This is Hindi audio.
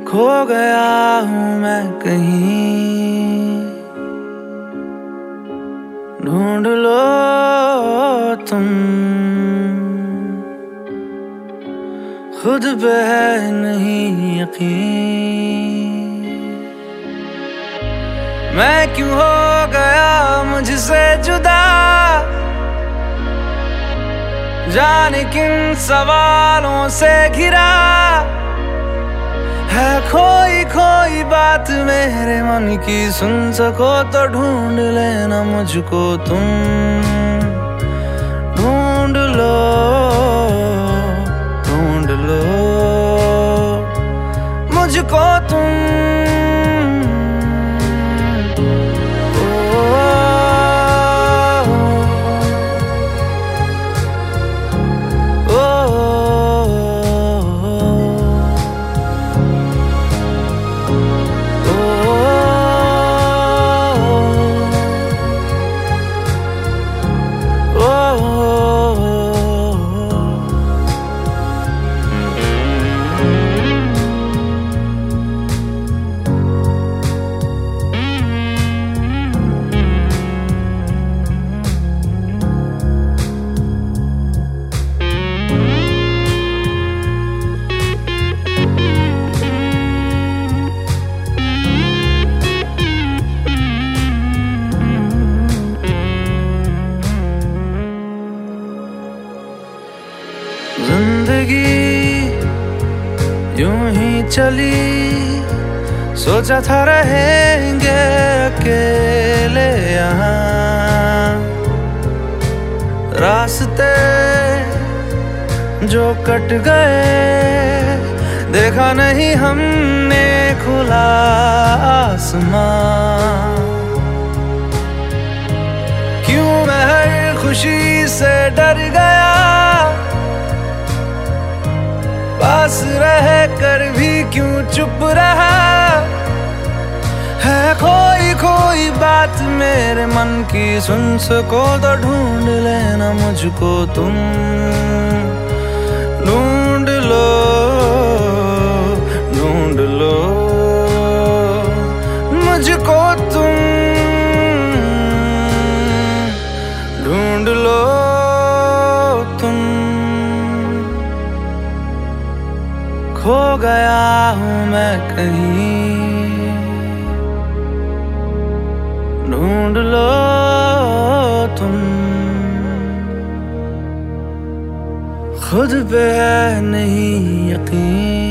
खो गया हूँ मैं कहीं, ढूंढ लो तुम। खुद पे है नहीं यकीन, मैं क्यों हो गया मुझसे जुदा, जाने किन सवालों से घिरा है। खोई खोई बात मेरे मन की सुन सको तो ढूंढ लेना मुझको तुम, ढूंढ लो मुझको तुम। जिंदगी यूं ही चली, सोचा था रहेंगे अकेले यहाँ। रास्ते जो कट गए, देखा नहीं हमने खुला आसमां। क्यों मैं हर खुशी से डर गया, पास रह कर भी क्यों चुप रहा है। खोई खोई बात मेरे मन की सुन सको तो ढूंढ लेना मुझको तुम, ढूंढ लो मुझको तुम, ढूंढ लो तुम। खो गया हूँ मैं कहीं, ढूंढ लो तुम। खुद पे है नहीं यकीन,